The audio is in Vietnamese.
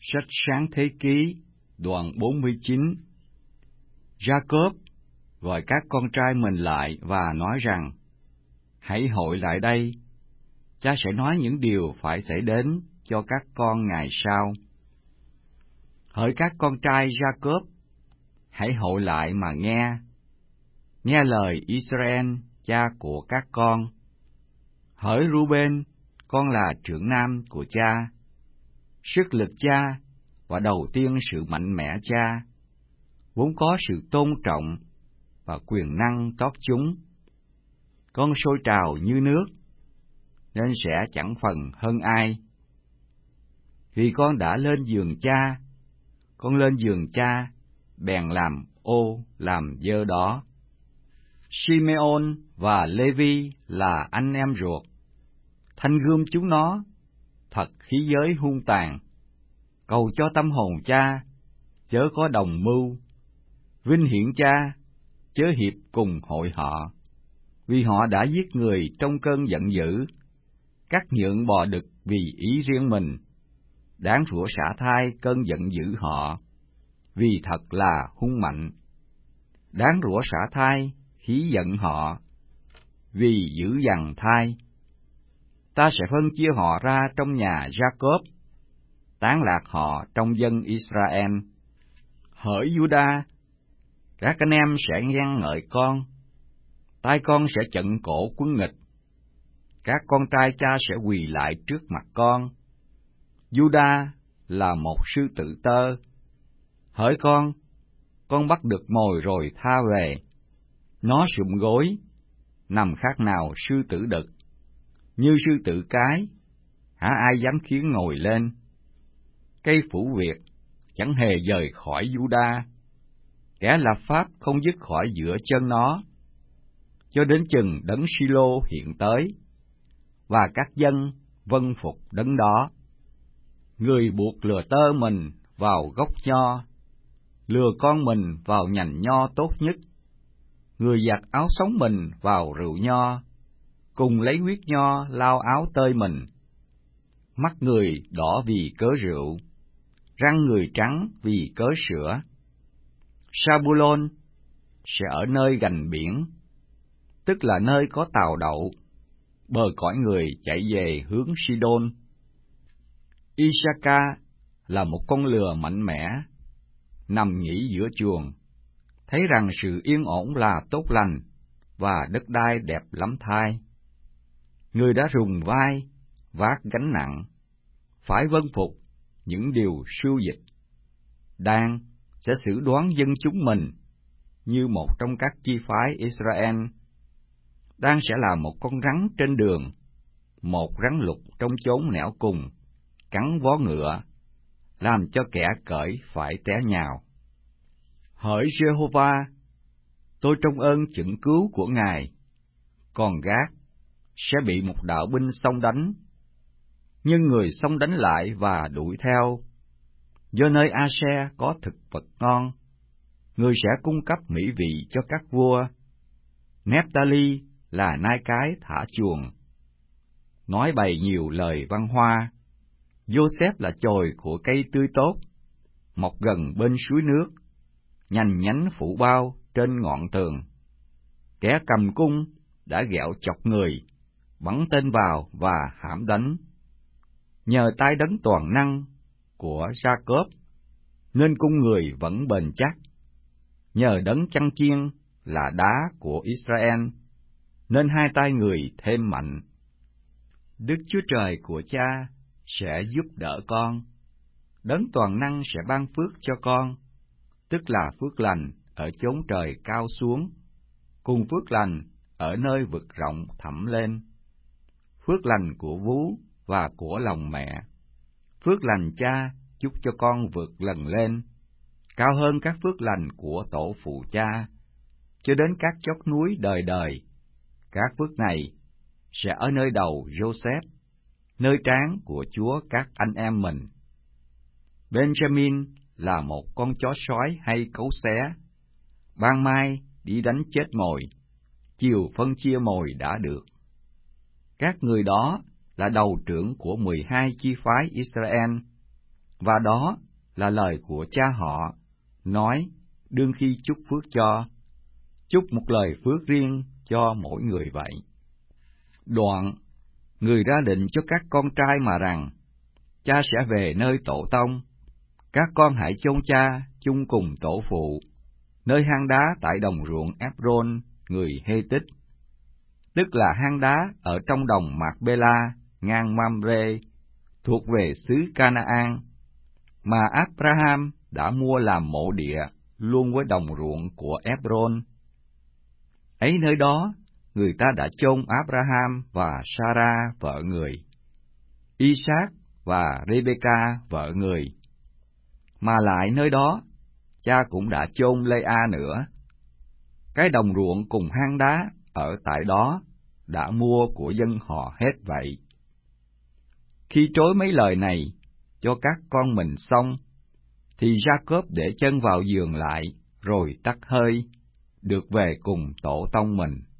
Sách Sáng Thế Ký, đoạn 49. Jacob gọi các con trai mình lại và nói rằng, hãy hội lại đây, cha sẽ nói những điều phải xảy đến cho các con ngày sau. Hỡi các con trai Jacob, hãy hội lại mà nghe lời Israel, cha của các con. Hỡi Ruben, con là trưởng nam của cha, sức lực cha và đầu tiên sự mạnh mẽ cha, vốn có sự tôn trọng và quyền năng tót chúng. Con sôi trào như nước, nên sẽ chẳng phần hơn ai. Vì con đã lên giường cha, con lên giường cha, bèn làm ô làm dơ đó. Simeon và Levi là anh em ruột, thanh gươm chúng nó, thật khí giới hung tàn. Cầu cho tâm hồn cha, chớ có đồng mưu, vinh hiển cha, chớ hiệp cùng hội họ. Vì họ đã giết người trong cơn giận dữ, cắt nhượng bò đực vì ý riêng mình, đáng rủa xả thai cơn giận dữ họ, vì thật là hung mạnh. Đáng rủa xả thai khí giận họ, vì dữ dằn thai. Ta sẽ phân chia họ ra trong nhà Jacob, tán lạc họ trong dân Israel. Hỡi Juda, các anh em sẽ ghen ngợi con, tay con sẽ chận cổ quân nghịch. Các con trai cha sẽ quỳ lại trước mặt con. Juda là một sư tử tơ. Hỡi con bắt được mồi rồi tha về. Nó sụm gối, nằm khác nào sư tử đực. Như sư tử cái, hả ai dám khiến ngồi lên. Cây phủ Việt chẳng hề rời khỏi Juda, kẻ lập pháp không dứt khỏi giữa chân nó, cho đến chừng đấng Silo hiện tới, và các dân vâng phục đấng đó. Người buộc lừa tơ mình vào gốc nho, lừa con mình vào nhành nho tốt nhất. Người giặt áo sống mình vào rượu nho, cùng lấy huyết nho lau áo tơi mình. Mắt người đỏ vì cớ rượu, răng người trắng vì cớ sữa. Sabulon sẽ ở nơi gần biển, tức là nơi có tàu đậu, bờ cõi người chạy về hướng Sidon. Isaka là một con lừa mạnh mẽ, nằm nghỉ giữa chuồng, thấy rằng sự yên ổn là tốt lành, và đất đai đẹp lắm thai. Người đã rùng vai, vác gánh nặng, phải vâng phục những điều sưu dịch. Dan sẽ xử đoán dân chúng mình như một trong các chi phái Israel. Dan sẽ là một con rắn trên đường, một rắn lục trong chốn nẻo cùng, cắn vó ngựa, làm cho kẻ cởi phải té nhào. Hỡi Giê-hô-va, tôi trông ơn chưởng cứu của Ngài, còn Gát sẽ bị một đạo binh xông đánh, nhưng người xông đánh lại và đuổi theo. Do nơi A-se có thực vật ngon, người sẽ cung cấp mỹ vị cho các vua. Nép-ta-li là nai cái thả chuồng, nói bày nhiều lời văn hoa. Giô-xép là chồi của cây tươi tốt, mọc gần bên suối nước, nhành nhánh phủ bao trên ngọn tường. Kẻ cầm cung đã ghẹo chọc người, bắn tên vào và hãm đánh. Nhờ tay đấng toàn năng của Jacob, nên cung người vẫn bền chắc. Nhờ đấng chăn chiên là đá của Israel, nên hai tay người thêm mạnh. Đức Chúa Trời của cha sẽ giúp đỡ con. Đấng toàn năng sẽ ban phước cho con, tức là phước lành ở chốn trời cao xuống, cùng phước lành ở nơi vực rộng thẳm lên. Phước lành của vú và của lòng mẹ. Phước lành cha chúc cho con vượt lần lên, cao hơn các phước lành của tổ phụ cha, cho đến các chót núi đời đời. Các phước này sẽ ở nơi đầu Joseph, nơi trán của Chúa các anh em mình. Benjamin là một con chó sói hay cấu xé, ban mai đi đánh chết mồi, chiều phân chia mồi đã được. Các người đó là đầu trưởng của 12 chi phái Israel, Và đó là lời của cha họ, nói đương khi chúc phước cho, chúc một lời phước riêng cho mỗi người vậy. Đoạn, người ra định cho các con trai mà rằng, cha sẽ về nơi tổ tông, các con hãy chôn cha chung cùng tổ phụ, nơi hang đá tại đồng ruộng Epron người Hê-tích, tức là hang đá ở trong đồng Mạc-bê-la ngang Mamre, thuộc về xứ Canaan, mà Abraham đã mua làm mộ địa luôn với đồng ruộng của Epron. Ấy nơi đó, người ta đã chôn Abraham và Sarah vợ người, Isaac và Rebecca vợ người. Mà lại nơi đó, cha cũng đã chôn Lê-a nữa. Cái đồng ruộng cùng hang đá ở tại đó đã mua của dân họ hết vậy. Khi trối mấy lời này cho các con mình xong, thì Gia-cốp để chân vào giường lại, rồi tắt hơi, được về cùng tổ tông mình.